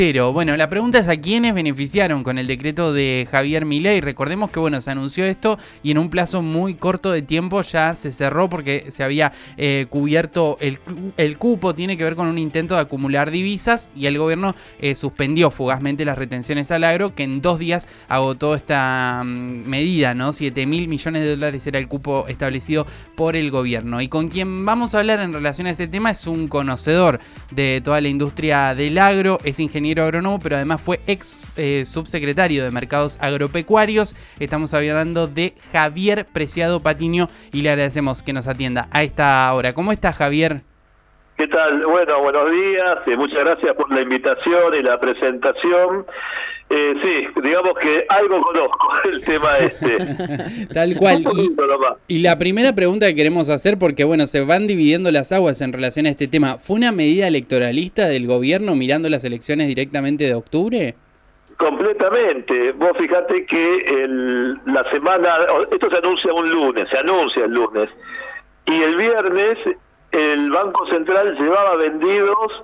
Pero bueno, la pregunta es a quiénes beneficiaron con el decreto de Javier Milei. Recordemos que bueno, se anunció esto y en un plazo muy corto de tiempo ya se cerró porque se había cubierto el cupo. Tiene que ver con un intento de acumular divisas y el gobierno suspendió fugazmente las retenciones al agro, que en 2 días agotó esta medida, ¿no? 7.000 millones de dólares era el cupo establecido por el gobierno. Y con quien vamos a hablar en relación a este tema es un conocedor de toda la industria del agro, es ingeniero agrónomo, pero además fue ex subsecretario de Mercados Agropecuarios. Estamos hablando de Javier Preciado Patiño y le agradecemos que nos atienda a esta hora. ¿Cómo está, Javier? ¿Qué tal? Bueno, buenos días. Muchas gracias por la invitación y la presentación. Sí, digamos que algo conozco el tema este. Tal cual. Y la primera pregunta que queremos hacer, porque bueno, se van dividiendo las aguas en relación a este tema, ¿fue una medida electoralista del gobierno mirando las elecciones directamente de octubre? Completamente. Vos fijate que la semana, esto se anuncia el lunes, y el viernes el Banco Central llevaba vendidos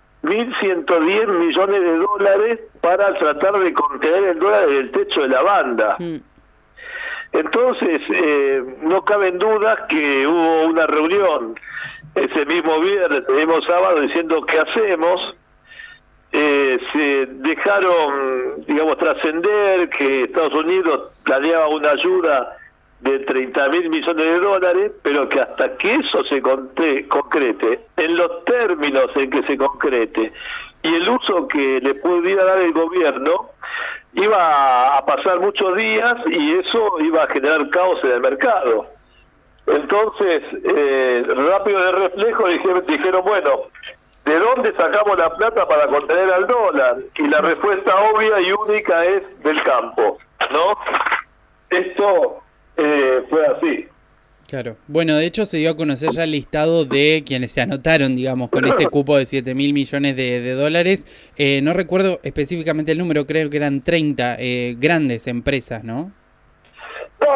1.110 millones de dólares para tratar de contener el dólar en el techo de la banda. Entonces, no caben dudas que hubo una reunión ese mismo viernes, el mismo sábado, diciendo qué hacemos. Se dejaron, digamos, trascender que Estados Unidos planeaba una ayuda de 30.000 millones de dólares, pero que hasta que eso se concrete, en los términos en que se concrete, y el uso que le pudiera dar el gobierno, iba a pasar muchos días y eso iba a generar caos en el mercado. Entonces, rápido de reflejo dijeron, bueno, ¿de dónde sacamos la plata para contener al dólar? Y la respuesta obvia y única es del campo, ¿no? Esto fue así. Claro. Bueno, de hecho se dio a conocer ya el listado de quienes se anotaron, digamos, con este cupo de 7.000 millones de dólares. No recuerdo específicamente el número, creo que eran 30 grandes empresas, ¿no? No,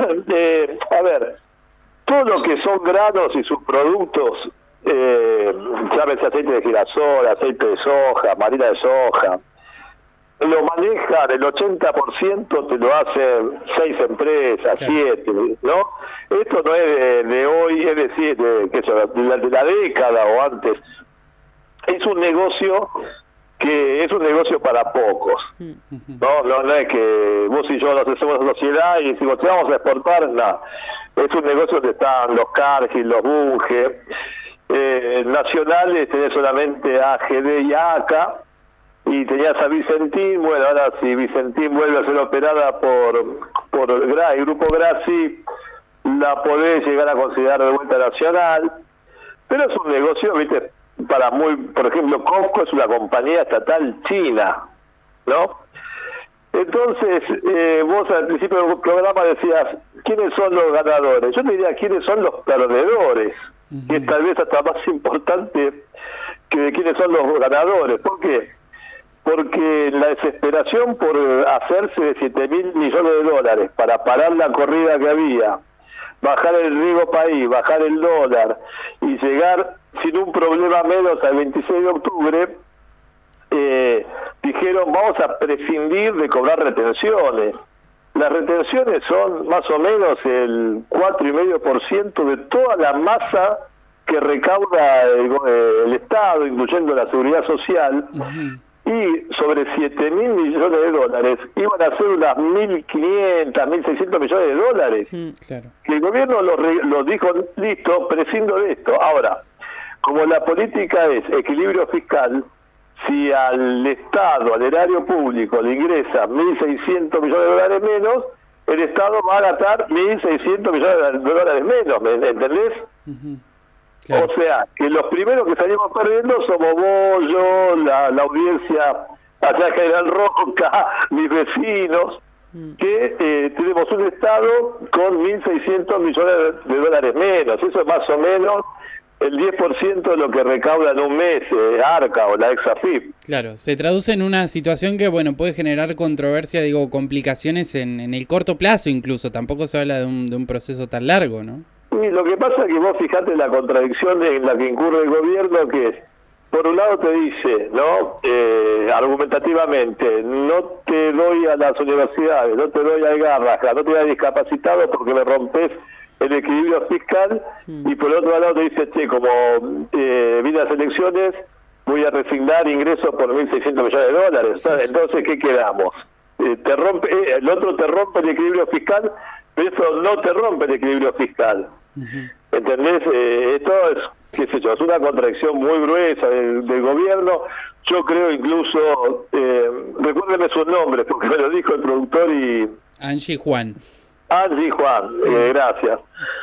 a ver, todo lo que son granos y sus productos, llámese aceite de girasol, aceite de soja, harina de soja, lo manejan, el 80% te lo hacen 6 empresas, claro. 7, ¿no? Esto no es de hoy, es decir, de la década o antes. Es un negocio que es un negocio para pocos. No es que vos y yo nos hacemos sociedad y decimos, te vamos a exportar, no. Es un negocio donde están los Cargill, los Bunge, nacionales tenés solamente AGD y ACA, y tenías a Vicentín. Bueno, ahora si Vicentín vuelve a ser operada por el Grupo Grassi, la podés llegar a considerar de vuelta nacional, pero es un negocio, viste, por ejemplo, Costco es una compañía estatal china, ¿no? Entonces, vos al principio del programa decías, ¿quiénes son los ganadores? Yo te diría, ¿quiénes son los perdedores? Que es tal vez hasta más importante que de quiénes son los ganadores. ¿Por qué? Porque la desesperación por hacerse de 7.000 millones de dólares para parar la corrida que había, bajar el riesgo país, bajar el dólar y llegar sin un problema menos al 26 de octubre, dijeron, vamos a prescindir de cobrar retenciones. Las retenciones son más o menos el 4,5% de toda la masa que recauda el Estado, incluyendo la Seguridad Social, y sobre 7.000 millones de dólares iban a ser unas 1.500, 1.600 millones de dólares. Claro. Que el gobierno lo dijo, listo, prescindo de esto. Ahora, como la política es equilibrio fiscal, si al Estado, al erario público, le ingresa 1.600 millones de dólares menos, el Estado va a gastar 1.600 millones de dólares menos, ¿me entendés? Claro. O sea, que los primeros que salimos perdiendo somos vos, yo, la audiencia allá en General Roca, mis vecinos, que tenemos un Estado con 1.600 millones de dólares menos. Eso es más o menos el 10% de lo que recauda en un mes ARCA o la ex-AFIP. Claro, se traduce en una situación que, bueno, puede generar controversia, complicaciones en el corto plazo incluso. Tampoco se habla de un proceso tan largo, ¿no? Y lo que pasa es que vos fijate la contradicción en la que incurre el gobierno, que es por un lado te dice, ¿no? Argumentativamente, no te doy a las universidades, no te doy a Garraja, no te doy a discapacitados porque me rompes el equilibrio fiscal, y por otro lado te dice, che, como vine a las elecciones, voy a resignar ingresos por 1.600 millones de dólares. Entonces, ¿qué quedamos? Te rompe, el otro te rompe el equilibrio fiscal, pero eso no te rompe el equilibrio fiscal. ¿Entendés? Esto es, qué sé yo, es una contradicción muy gruesa del gobierno. Yo creo incluso, recuérdeme sus nombres, porque me lo dijo el productor y... Angie Juan. Angie Juan, sí. Gracias.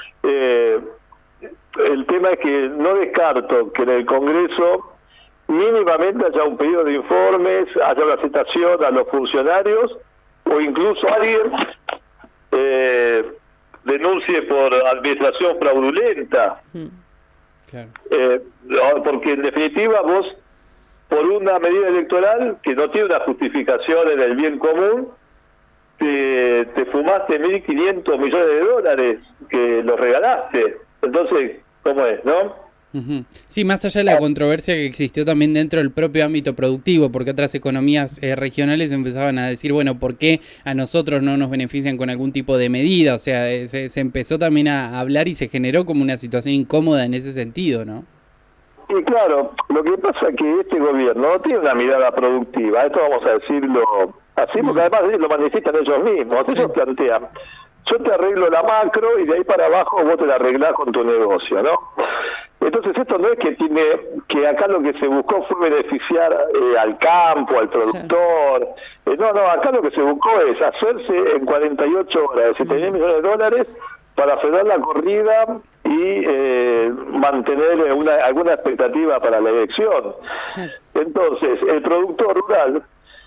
El tema es que no descarto que en el Congreso mínimamente haya un pedido de informes, haya una citación a los funcionarios, o incluso alguien denuncie por administración fraudulenta. Claro. Porque en definitiva vos, por una medida electoral que no tiene una justificación en el bien común, te fumaste 1.500 millones de dólares que los regalaste. Entonces, ¿cómo es, no? Sí, más allá de la controversia que existió también dentro del propio ámbito productivo, porque otras economías regionales empezaban a decir, bueno, ¿por qué a nosotros no nos benefician con algún tipo de medida? O sea, se empezó también a hablar y se generó como una situación incómoda en ese sentido, ¿no? Y claro, lo que pasa es que este gobierno no tiene una mirada productiva, esto vamos a decirlo así, porque además lo manifiestan ellos mismos. Sí. Ellos plantean, yo te arreglo la macro y de ahí para abajo vos te la arreglás con tu negocio, ¿no? Entonces esto no es que acá lo que se buscó fue beneficiar al campo, al productor. No, acá lo que se buscó es hacerse en 48 horas de 7.000 millones de dólares para frenar la corrida y mantener alguna expectativa para la elección. Entonces, el productor rural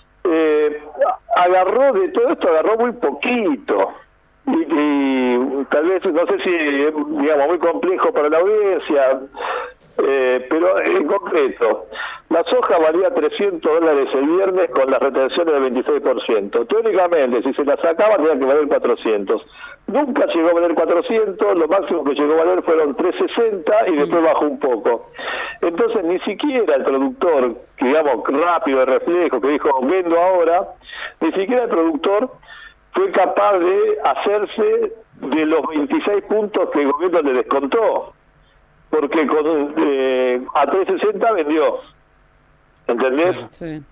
agarró de todo esto, agarró muy poquito. Y tal vez, no sé si, digamos, muy complejo para la audiencia, pero en concreto, la soja valía $300 el viernes con las retenciones del 26%. Teóricamente, si se la sacaba, tenía que valer 400. Nunca llegó a valer 400, lo máximo que llegó a valer fueron 360 y después bajó un poco. Entonces, ni siquiera el productor, que digamos, rápido de reflejo, que dijo, vendo ahora, ni siquiera el productor fue capaz de hacerse de los 26 puntos que el gobierno le descontó, porque a 360 vendió, ¿entendés? Sí.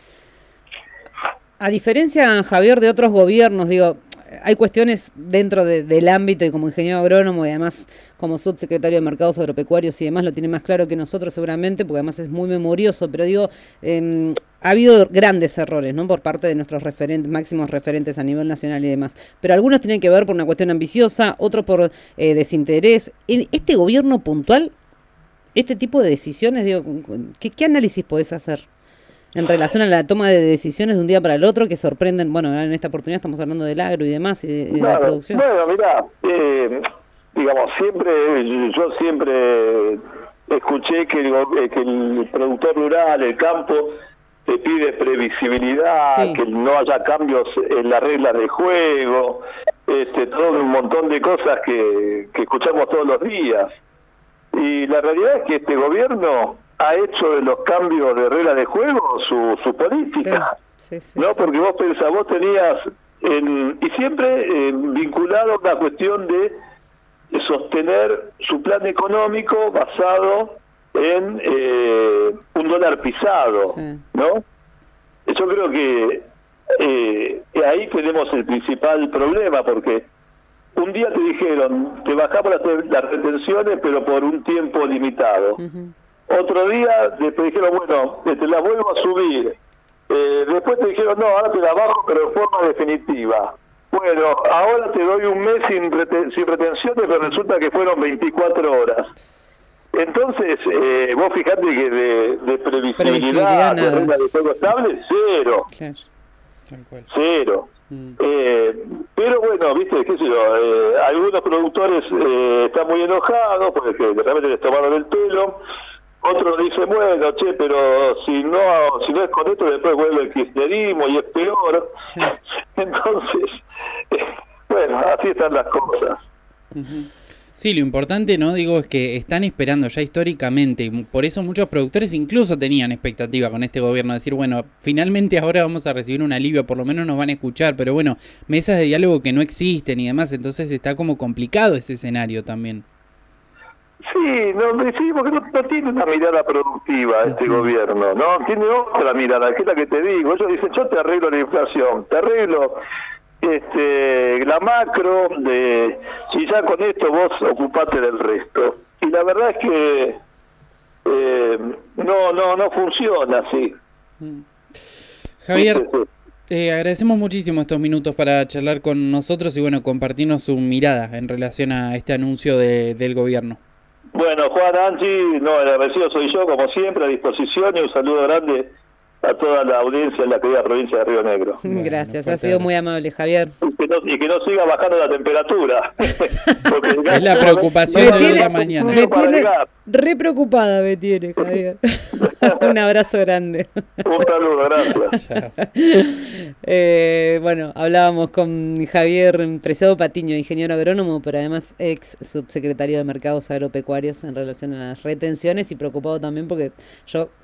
A diferencia, Javier, de otros gobiernos, digo, hay cuestiones dentro del ámbito y como ingeniero agrónomo y además como subsecretario de Mercados Agropecuarios y demás lo tiene más claro que nosotros seguramente, porque además es muy memorioso, pero digo, ha habido grandes errores, ¿no? Por parte de nuestros máximos referentes a nivel nacional y demás, pero algunos tienen que ver por una cuestión ambiciosa, otros por desinterés. En este gobierno puntual, este tipo de decisiones, digo, ¿qué análisis podés hacer en relación a la toma de decisiones de un día para el otro que sorprenden? Bueno, en esta oportunidad estamos hablando del agro y demás, y de la producción. Bueno, mirá, digamos, yo siempre escuché que el productor rural, el campo, te pide previsibilidad, sí, que no haya cambios en las reglas de juego, todo un montón de cosas que escuchamos todos los días. Y la realidad es que este gobierno ha hecho de los cambios de reglas de juego su política, sí, ¿no? Porque vos pensás, vos tenías, y siempre vinculado a una cuestión de sostener su plan económico basado en un dólar pisado, sí, ¿no? Yo creo que ahí tenemos el principal problema, porque un día te dijeron, te bajamos las retenciones, pero por un tiempo limitado. Otro día te dijeron, bueno, te las vuelvo a subir. Después te dijeron, no, ahora te las bajo, pero de forma definitiva. Bueno, ahora te doy un mes sin retenciones, pero resulta que fueron 24 horas. Entonces, vos fijate que de previsibilidad, de regla de juego estable, cero. Claro. Cero. Pero bueno, viste, qué sé yo, algunos productores están muy enojados porque de repente les tomaron el pelo. Otros dicen, bueno, che, pero si no es con esto, después vuelve el kirchnerismo y es peor. Sí. Entonces, bueno, así están las cosas. Sí, lo importante, ¿no? Digo, es que están esperando ya históricamente, y por eso muchos productores incluso tenían expectativa con este gobierno, decir, bueno, finalmente ahora vamos a recibir un alivio, por lo menos nos van a escuchar, pero bueno, mesas de diálogo que no existen y demás, entonces está como complicado ese escenario también. Sí, sí, porque no tiene una mirada productiva este gobierno, ¿no? Tiene otra mirada, que es la que te digo. Ellos dicen, yo te arreglo la inflación, te arreglo la macro, y ya con esto vos ocupate del resto. Y la verdad es que no funciona así. Javier, agradecemos muchísimo estos minutos para charlar con nosotros y bueno, compartirnos su mirada en relación a este anuncio del gobierno. Bueno, Juan, Angie, el agradecido soy yo, como siempre, a disposición, y un saludo grande a toda la audiencia en la querida provincia de Río Negro. Bueno, gracias, ha sido muy amable, Javier. Y que no siga bajando la temperatura. Es la preocupación de la mañana. Me tiene re preocupada, me tiene, Javier. Un abrazo grande. Un saludo, gracias. Bueno, hablábamos con Javier Preciado Patiño, ingeniero agrónomo, pero además ex subsecretario de Mercados Agropecuarios en relación a las retenciones, y preocupado también porque yo